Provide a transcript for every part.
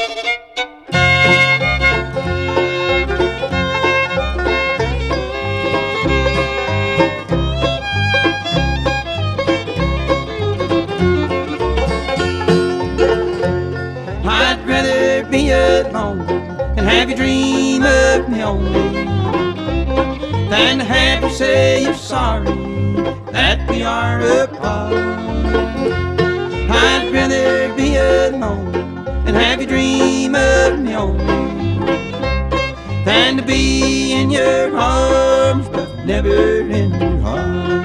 I'd rather be alone and have you dream of me only than to have you say you're sorry that we are apart. I'd rather be alone and have you dream of me only than to be in your arms but never in your heart.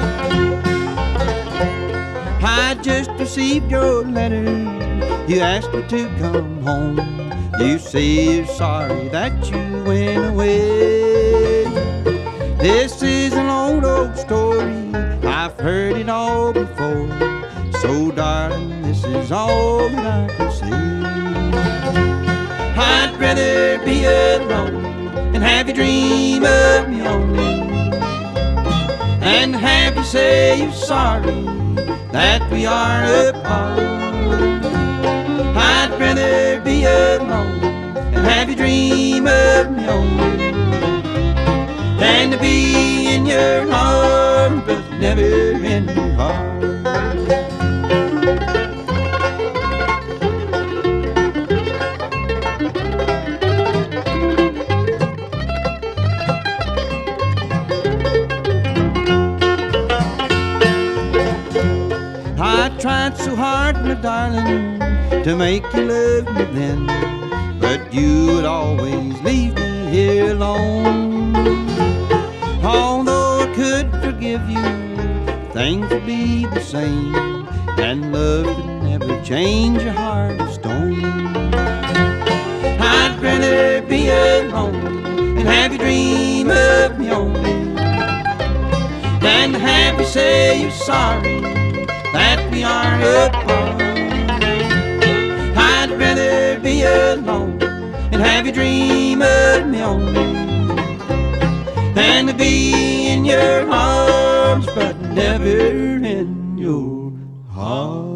I just received your letter. You asked me to come home. You say you're sorry that you went away. This is an old story, I've heard it all before. So darling, this is all that I can say. I'd rather be alone and have you dream of me only and have you say you're sorry that we are apart. I'd rather be alone and have you dream of me only than to be in your arms but never in your heart. I tried so hard, my darling, to make you love me then, but you would always leave me here alone. Although I could forgive you, things would be the same, and love could never change your heart of stone. I'd rather be alone and have you dream of me only than to have you say you're sorry that we are apart. I'd rather be alone and have you dream of me only than to be in your arms but never in your heart.